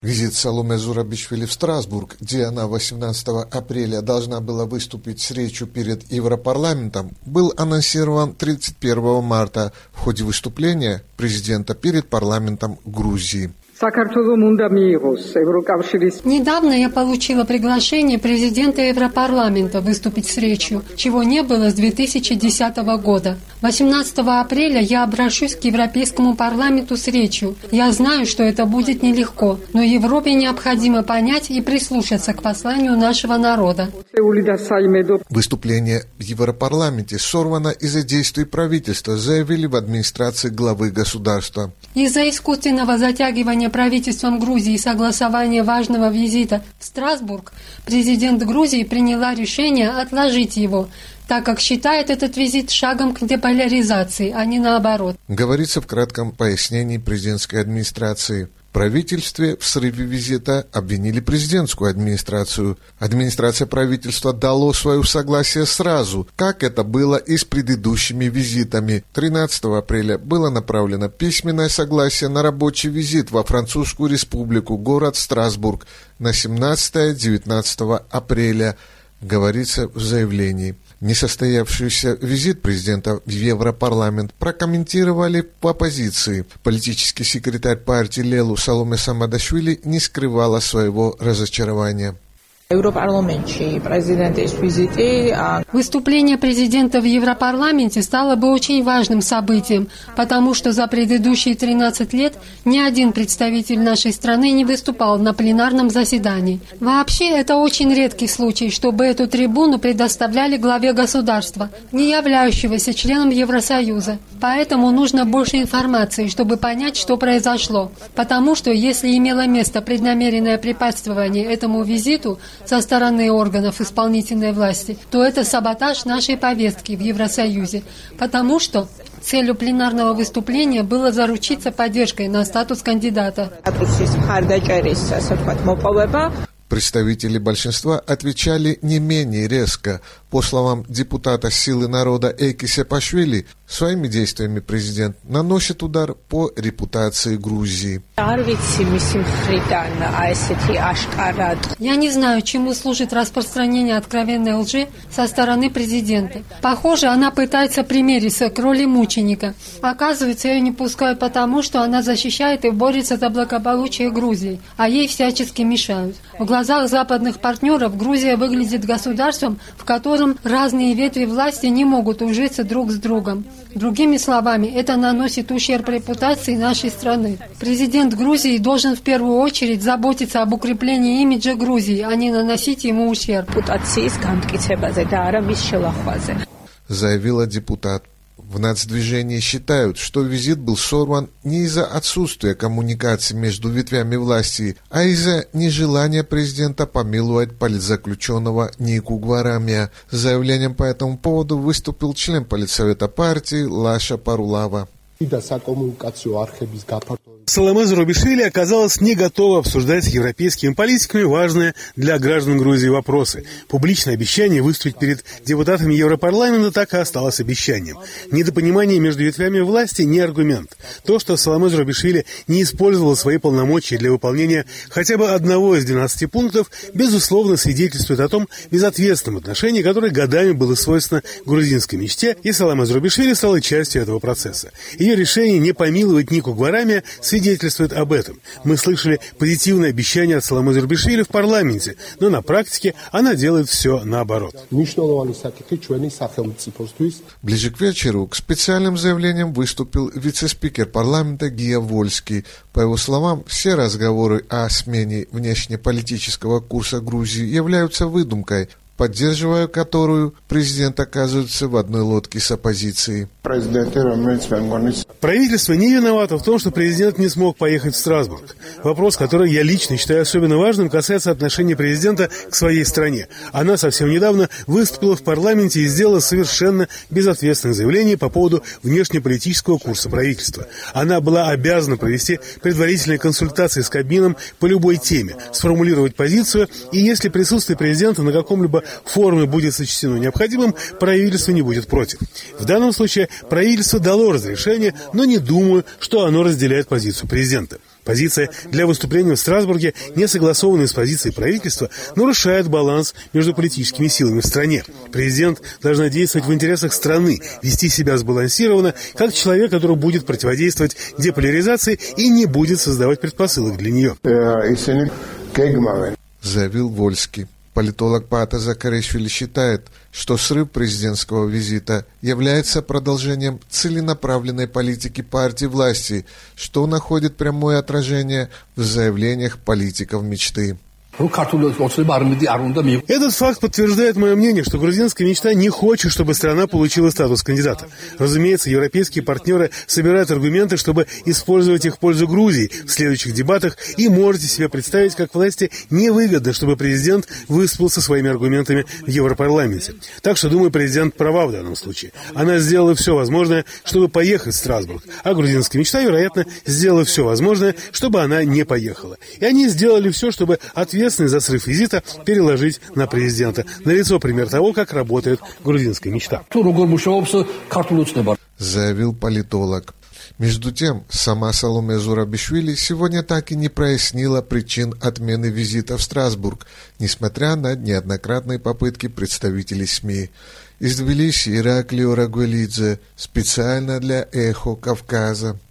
Визит Саломе Зурабишвили в Страсбург, где она 18 апреля должна была выступить с речью перед Европарламентом, был анонсирован 31 марта в ходе выступления президента перед парламентом Грузии. Недавно я получила приглашение президента Европарламента выступить с речью, чего не было с 2010 года. 18 апреля я обращусь к Европейскому парламенту с речью. Я знаю, что это будет нелегко, но Европе необходимо понять и прислушаться к посланию нашего народа. Выступление в Европарламенте сорвано из-за действий правительства, заявили в администрации главы государства. Из-за искусственного затягивания правительством Грузии согласования важного визита в Страсбург, президент Грузии приняла решение отложить его, так как считает этот визит шагом к деполяризации, а не наоборот. Говорится в кратком пояснении президентской администрации. В правительстве в срыве визита обвинили президентскую администрацию. Администрация правительства дала свое согласие сразу, как это было и с предыдущими визитами. 13 апреля было направлено письменное согласие на рабочий визит во Французскую республику, город Страсбург, на 17-19 апреля, говорится в заявлении. Несостоявшийся визит президента в Европарламент прокомментировали в оппозиции. Политический секретарь партии Лелу Саломе Самадашвили не скрывала своего разочарования. Выступление президента в Европарламенте стало бы очень важным событием, потому что за предыдущие 13 лет ни один представитель нашей страны не выступал на пленарном заседании. Вообще, это очень редкий случай, чтобы эту трибуну предоставляли главе государства, не являющегося членом Евросоюза. Поэтому нужно больше информации, чтобы понять, что произошло. Потому что, если имело место преднамеренное препятствование этому визиту со стороны органов исполнительной власти, то это саботаж нашей повестки в Евросоюзе, потому что целью пленарного выступления было заручиться поддержкой на статус кандидата. Представители большинства отвечали не менее резко. По словам депутата «Силы народа» Эйки Сепашвили, своими действиями президент наносит удар по репутации Грузии. Я не знаю, чему служит распространение откровенной лжи со стороны президента. Похоже, она пытается примириться к роли мученика. Оказывается, ее не пускают потому, что она защищает и борется за благополучие Грузии, а ей всячески мешают. В глазах западных партнеров Грузия выглядит государством, в котором разные ветви власти не могут ужиться друг с другом. Другими словами, это наносит ущерб репутации нашей страны. Президент Грузии должен в первую очередь заботиться об укреплении имиджа Грузии, а не наносить ему ущерб. Заявила депутат. В нацдвижении считают, что визит был сорван не из-за отсутствия коммуникации между ветвями власти, а из-за нежелания президента помиловать политзаключенного Нику Гварамия. С заявлением по этому поводу выступил член политсовета партии Лаша Парулава. Саломе Зурабишвили оказалась не готова обсуждать с европейскими политиками важные для граждан Грузии вопросы. Публичное обещание выступить перед депутатами Европарламента так и осталось обещанием. Недопонимание между ветвями власти не аргумент. То, что Саломе Зурабишвили не использовала свои полномочия для выполнения хотя бы одного из 12 пунктов, безусловно свидетельствует о том безответственном отношении, которое годами было свойственно грузинской мечте, и Саломе Зурабишвили стала частью этого процесса. Ее решение не помиловать Нику Гварамия свидетельствует об этом. Мы слышали позитивное обещание от Саломе Зурабишвили в парламенте, но на практике она делает все наоборот. Ближе к вечеру к специальным заявлениям выступил вице-спикер парламента Гия Вольский. По его словам, все разговоры о смене внешнеполитического курса Грузии являются выдумкой, поддерживая которую президент оказывается в одной лодке с оппозицией. Правительство не виновато в том, что президент не смог поехать в Страсбург. Вопрос, который я лично считаю особенно важным, касается отношения президента к своей стране. Она совсем недавно выступила в парламенте и сделала совершенно безответственное заявление по поводу внешнеполитического курса правительства. Она была обязана провести предварительные консультации с Кабмином по любой теме, сформулировать позицию, и если присутствие президента на каком-либо форуме будет сочтено необходимым, правительство не будет против. В данном случае правительство дало разрешение, но не думаю, что оно разделяет позицию президента. позиция для выступления в Страсбурге, не согласованная с позицией правительства, нарушает баланс между политическими силами в стране. Президент должна действовать в интересах страны, вести себя сбалансированно, как человек, который будет противодействовать деполяризации и не будет создавать предпосылок для нее. Заявил Вольский. Политолог Пата Закаришвили считает, что срыв президентского визита является продолжением целенаправленной политики партии власти, что находит прямое отражение в заявлениях политиков мечты. Этот факт подтверждает мое мнение, что грузинская мечта не хочет, чтобы страна получила статус кандидата. Разумеется, европейские партнеры собирают аргументы, чтобы использовать их в пользу Грузии в следующих дебатах, и можете себе представить, как власти невыгодно, чтобы президент выступил со своими аргументами в Европарламенте. Так что, думаю, президент права в данном случае. Она сделала все возможное, чтобы поехать в Страсбург, а грузинская мечта, вероятно, сделала все возможное, чтобы она не поехала. И они сделали все, чтобы ответственность за срыв визита переложить на президента. Налицо пример того, как работает грузинская мечта. Заявил политолог. Между тем, сама Саломе Зурабишвили сегодня так и не прояснила причин отмены визита в Страсбург, несмотря на неоднократные попытки представителей СМИ. Из Тбилиси Ираклио Рагуэлидзе специально для «Эхо Кавказа».